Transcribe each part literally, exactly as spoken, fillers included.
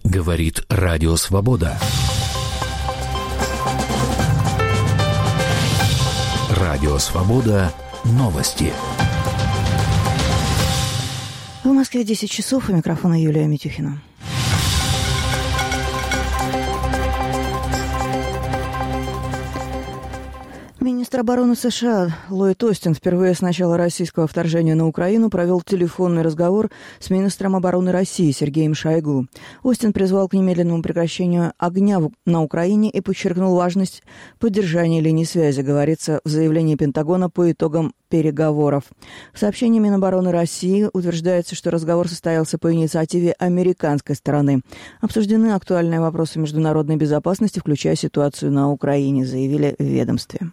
Говорит Радио Свобода. Радио Свобода. Новости. В Москве десять часов. У микрофона Юлия Митюхина. Министр обороны США Ллойд Остин впервые с начала российского вторжения на Украину провел телефонный разговор с министром обороны России Сергеем Шойгу. Остин призвал к немедленному прекращению огня на Украине и подчеркнул важность поддержания линии связи, говорится в заявлении Пентагона по итогам переговоров. В сообщении Минобороны России утверждается, что разговор состоялся по инициативе американской стороны. Обсуждены актуальные вопросы международной безопасности, включая ситуацию на Украине, заявили в ведомстве.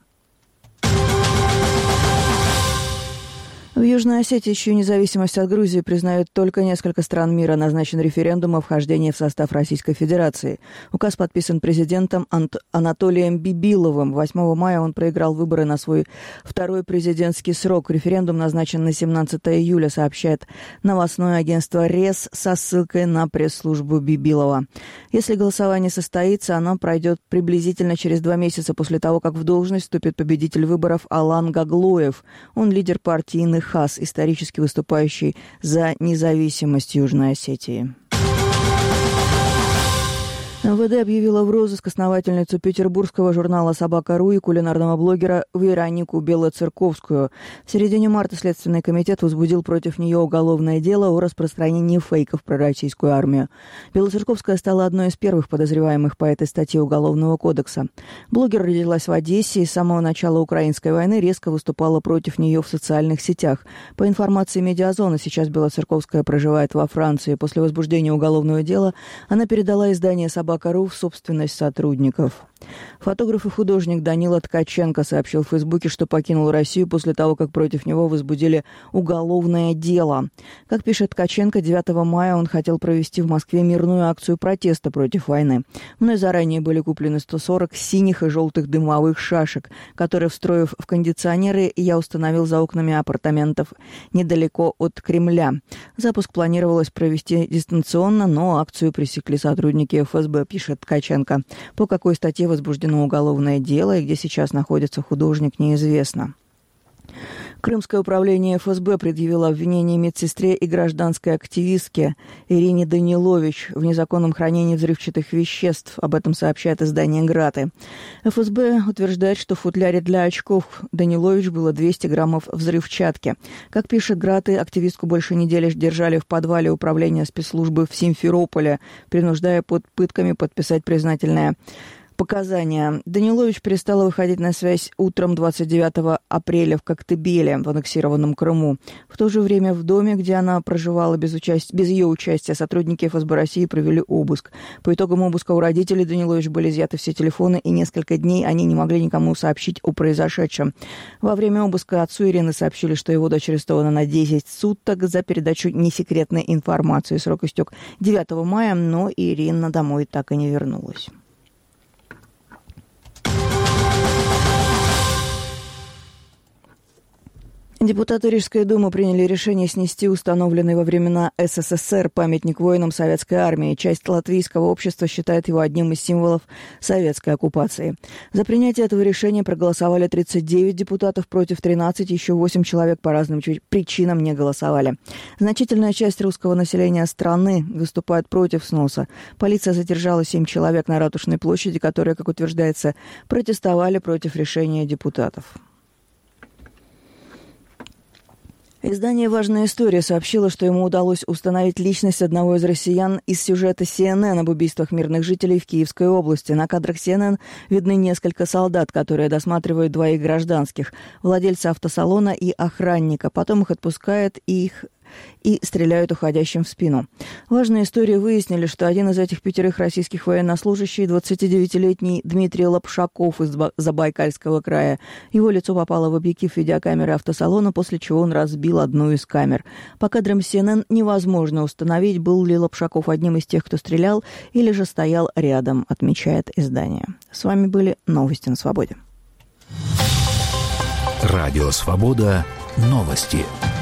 В Южной Осетии, чью независимость от Грузии признают только несколько стран мира, назначен референдум о вхождении в состав Российской Федерации. Указ подписан президентом Ант- Анатолием Бибиловым. восьмого мая он проиграл выборы на свой второй президентский срок. Референдум назначен на семнадцатое июля, сообщает новостное агентство РЕС со ссылкой на пресс-службу Бибилова. Если голосование состоится, оно пройдет приблизительно через два месяца после того, как в должность вступит победитель выборов Алан Гаглоев. Он лидер партии «Иных ХАС», исторически выступающий за независимость Южной Осетии. эм вэ дэ объявила в розыск основательницу петербургского журнала «Собака.ру» и кулинарного блогера Веронику Белоцерковскую. В середине марта Следственный комитет возбудил против нее уголовное дело о распространении фейков про российскую армию. Белоцерковская стала одной из первых подозреваемых по этой статье Уголовного кодекса. Блогер родилась в Одессе и с самого начала украинской войны резко выступала против нее в социальных сетях. По информации «Медиазона», сейчас Белоцерковская проживает во Франции. После возбуждения уголовного дела она передала издание «Собака.ру» в собственность сотрудников. Фотограф и художник Данила Ткаченко сообщил в Фейсбуке, что покинул Россию после того, как против него возбудили уголовное дело. Как пишет Ткаченко, девятого мая он хотел провести в Москве мирную акцию протеста против войны. Мной заранее были куплены сто сорок синих и желтых дымовых шашек, которые, встроив в кондиционеры, я установил за окнами апартаментов недалеко от Кремля. Запуск планировалось провести дистанционно, но акцию пресекли сотрудники эф эс бэ, пишет Ткаченко. По какой статье возбуждено уголовное дело и где сейчас находится художник, неизвестно. Крымское управление эф эс бэ предъявило обвинение медсестре и гражданской активистке Ирине Данилович в незаконном хранении взрывчатых веществ. Об этом сообщает издание «Граты». эф эс бэ утверждает, что в футляре для очков Данилович было двести граммов взрывчатки. Как пишет «Граты», активистку больше недели держали в подвале управления спецслужбы в Симферополе, принуждая под пытками подписать признательное показания. Данилович перестала выходить на связь утром двадцать девятого апреля в Коктебеле, в аннексированном Крыму. В то же время в доме, где она проживала без, участь... без ее участия, сотрудники эф эс бэ России провели обыск. По итогам обыска у родителей Данилович были изъяты все телефоны, и несколько дней они не могли никому сообщить о произошедшем. Во время обыска отцу Ирины сообщили, что его дочь арестована на десять суток за передачу несекретной информации. Срок истек девятого мая, но Ирина домой так и не вернулась. Депутаты Рижской думы приняли решение снести установленный во времена эс эс эс эр памятник воинам Советской армии. Часть латвийского общества считает его одним из символов советской оккупации. За принятие этого решения проголосовали тридцать девять депутатов, против тринадцати, еще восемь человек по разным причинам не голосовали. Значительная часть русского населения страны выступает против сноса. Полиция задержала семь человек на Ратушной площади, которые, как утверждается, протестовали против решения депутатов. Издание «Важная история» сообщило, что ему удалось установить личность одного из россиян из сюжета си эн эн об убийствах мирных жителей в Киевской области. На кадрах си эн эн видны несколько солдат, которые досматривают двоих гражданских, владельца автосалона и охранника. Потом их отпускают и их и стреляют уходящим в спину. Важные истории выяснили, что один из этих пятерых российских военнослужащих, двадцатидевятилетний Дмитрий Лапшаков из Забайкальского края. Его лицо попало в объектив видеокамеры автосалона, после чего он разбил одну из камер. По кадрам си эн эн невозможно установить, был ли Лапшаков одним из тех, кто стрелял, или же стоял рядом, отмечает издание. С вами были новости на Свободе. Радио Свобода. Новости.